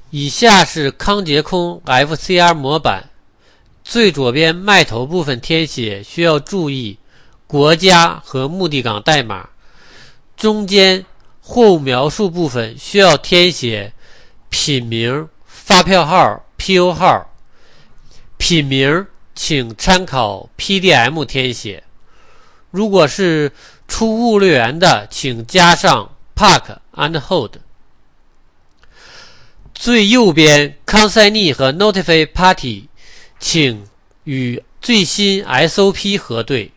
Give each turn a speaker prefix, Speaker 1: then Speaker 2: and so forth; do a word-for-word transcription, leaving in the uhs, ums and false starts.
Speaker 1: 以下是康捷空 F C R 模板，最左边麦头部分填写需要注意国家和目的港代码，中间货物描述部分需要填写品名、发票号、P O 号。品名请参考 P D M 填写，如果是出物流员的，请加上 Park and Hold。最右边 Consignee 和 Notify Party 请与最新 S O P 核对。